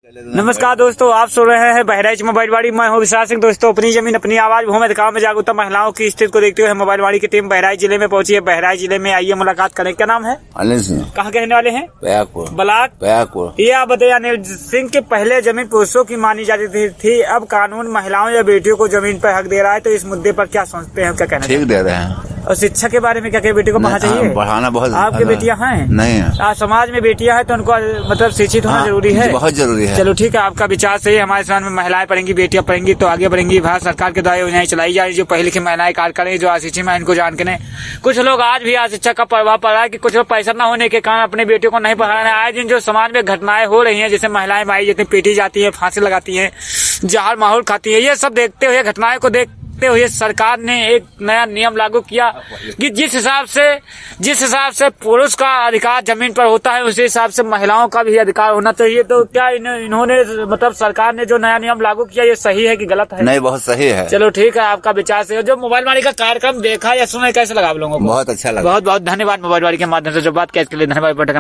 नमस्कार दोस्तों, आप सुन रहे हैं बहराइच मोबाइल वाड़ी। मैं हूं विशाल सिंह। दोस्तों, अपनी जमीन अपनी आवाज भूमि अधिकार में जागरूकता महिलाओं की स्थिति को देखते हुए मोबाइल वाड़ी की टीम बहराइच जिले में पहुंची है। बहराइच जिले में आइए मुलाकात करें। क्या नाम है? अनिल सिंह। कहाँ के रहने वाले हैं? ब्लाक। ये आप बताइए, अनिल सिंह के पहले जमीन पुरुषों की मानी जाती थी, अब कानून महिलाओं या बेटियों को जमीन पर हक दे रहा है, तो इस मुद्दे पर क्या सोचते हैं? क्या कहना? ठीक दे रहे हैं। और शिक्षा के बारे में क्या बेटी को पढ़ना चाहिए? बढ़ाना बहुत। आपकी बेटियां हैं? नहीं है। समाज में बेटियां हैं तो उनको मतलब शिक्षित होना जरूरी है, बहुत जरूरी है। चलो ठीक है, आपका विचार सही है। हमारे समाज में महिलाएं पढ़ेंगी, बेटियां पढ़ेंगी तो आगे बढ़ेंगी। भारत सरकार के द्वारा योजनाएं चलाई जा रही, जो पहले की महिलाएं कार्य करें, जो अशिक्षित में इनको जान के। कुछ लोग आज भी अशिक्षा का प्रभाव पड़ रहा है कि कुछ लोग पैसा न होने के कारण अपने बेटियों को नहीं पढ़ा रहे हैं। आए दिन जो समाज में घटनाएं हो रही हैं, जैसे महिलाएं माई जितनी पीटी जाती है, फांसी लगाती है, जहर माहौल खाती है, ये सब देखते हुए, घटनाएं को देखते हुए सरकार ने एक नया नियम लागू किया कि जिस हिसाब से पुरुष का अधिकार जमीन पर होता है, उसी हिसाब से महिलाओं का भी अधिकार होना चाहिए। तो क्या इन्होंने मतलब सरकार ने जो नया नियम लागू किया, ये सही है कि गलत है? नहीं, बहुत सही है। चलो ठीक है, आपका विचार से। जो मोबाइल वाड़ी का कार्यक्रम देखा या सुना, कैसे लगा आप लोगों को? बहुत अच्छा लगा। बहुत बहुत धन्यवाद मोबाइल वाड़ी के माध्यम से जो बात किया, इसके लिए धन्यवाद।